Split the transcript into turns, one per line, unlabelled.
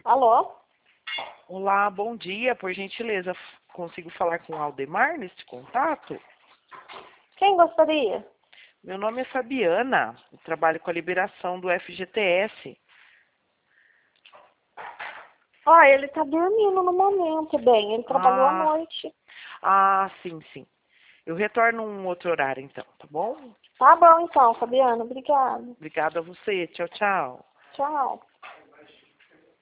Alô?
Olá, bom dia. Por gentileza, consigo falar com o Aldemar neste contato?
Quem gostaria?
Meu nome é Fabiana. Eu trabalho com a liberação do FGTS.
Ele tá dormindo no momento, bem. Ele trabalhou à
Ah,
noite.
sim, sim. Eu retorno um outro horário, então, tá bom?
Tá bom, então, Fabiana. Obrigada.
Obrigada a você. Tchau, tchau.
Tchau.